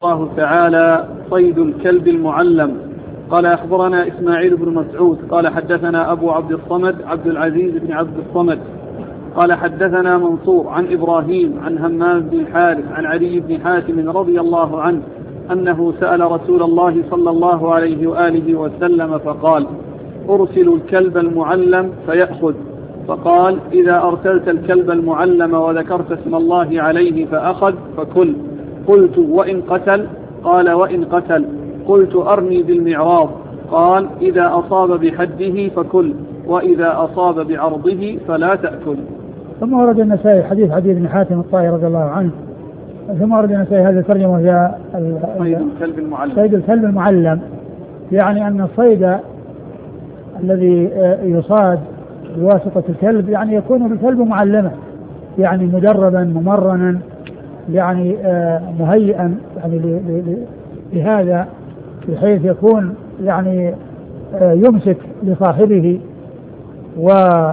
الله تعالى صيد الكلب المعلم. قال أخبرنا إسماعيل بن مسعود قال حدثنا أبو عبد الصمد عبد العزيز بن عبد الصمد قال حدثنا منصور عن إبراهيم عن همام بن الحارث عن علي بن حاتم رضي الله عنه أنه سأل رسول الله صلى الله عليه وآله وسلم فقال: أرسل الكلب المعلم فيأخذ؟ فقال: إذا أرسلت الكلب المعلم وذكرت اسم الله عليه فأخذ فكل. قلت: وإن قتل؟ قال: وإن قتل. قلت: أرني بالمعراض. قال: إذا أصاب بحده فكل، وإذا أصاب بعرضه فلا تأكل. ثم ورد النسائي حديث عدي بن حاتم الطائي رضي الله عنه. ثم ورد النسائي هذه الترجمة وهي صيد الكلب المعلم، يعني أن الصيد الذي يصاد بواسطة الكلب يعني يكون بالكلب معلمة، يعني مدربا ممرنا، يعني مهيئا يعني لهذا، بحيث يكون يعني يمسك لصاحبه و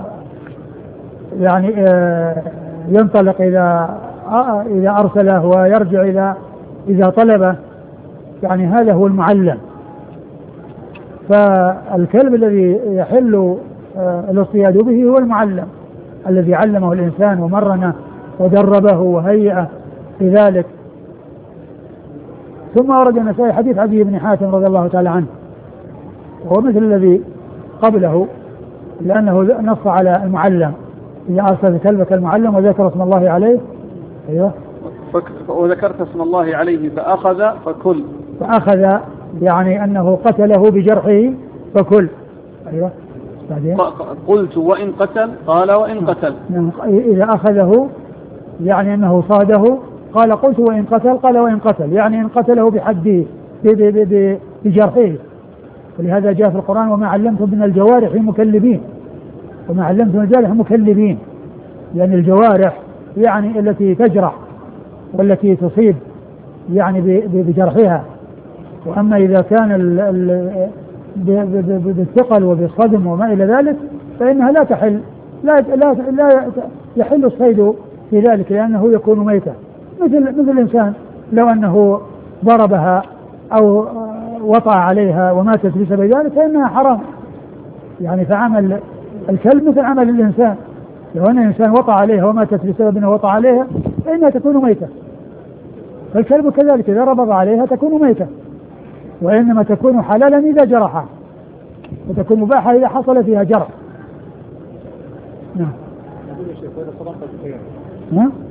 يعني ينطلق إذا أرسله ويرجع إذا طلبه، يعني هذا هو المعلم. فالكلب الذي يحل الاصطياد به هو المعلم الذي علمه الإنسان ومرنه ودربه وهيئه لذلك. ثم ورد النسائي حديث عدي بن حاتم رضي الله تعالى عنه، وهو مثل الذي قبله، لأنه نص على المعلم: إذا أرسل كلبك المعلم وذكر اسم الله عليه. أيوه، وذكرت اسم الله عليه فأخذ فكل. فأخذ يعني أنه قتله بجرحه فكل. أيوه. قلت: وإن قتل؟ قال: وإن قتل. إذا أخذه يعني أنه صاده. قال: قلت: وإن قتل؟ قال: وإن قتل، يعني إن قتله بحده بجرحه. ولهذا جاء في القرآن: وما علمتم من الجوارح مكلبين. وما علمتم من الجوارح مكلبين، يعني الجوارح يعني التي تجرح والتي تصيب يعني بجرحها. وأما إذا كان بالثقل وبالصدم وما إلى ذلك فإنها لا تحل، لا يحل الصيد في ذلك، لأنه يكون ميتا، مثل الإنسان لو أنه ضربها أو وطأ عليها وماتت بسبب ذلك فإنها حرام. يعني فعمل الكلب مثل عمل الإنسان، لو أن الإنسان وطأ عليها وماتت بسبب أنه وطأ عليها فإنها تكون ميتة. فالكلب كذلك إذا ربض عليها تكون ميتة، وإنما تكون حلالا إذا جرحها، وتكون مباحة إذا حصل فيها جرح. نعم.